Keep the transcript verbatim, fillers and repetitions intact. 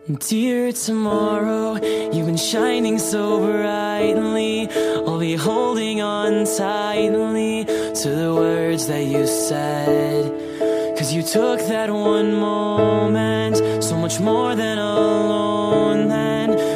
Dear tomorrow, you've been shining so brightly. I'll be holding on tightly to the words that you said. Cause you took that one moment, so much more than alone then.